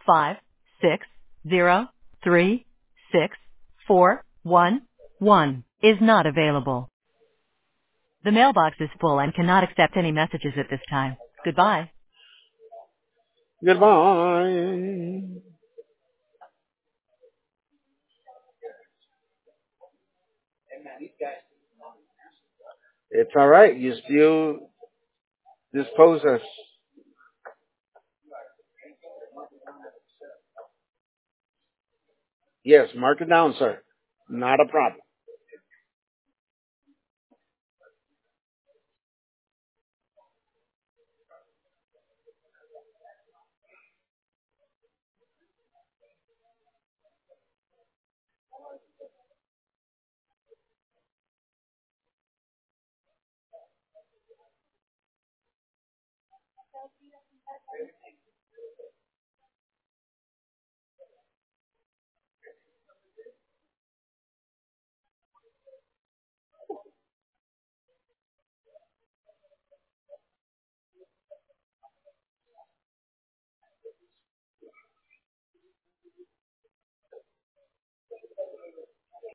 5603641 is not available. The mailbox is full and cannot accept any messages at this time. Goodbye. Goodbye. It's all right. You still dispose us. Yes, mark it down, sir. Not a problem.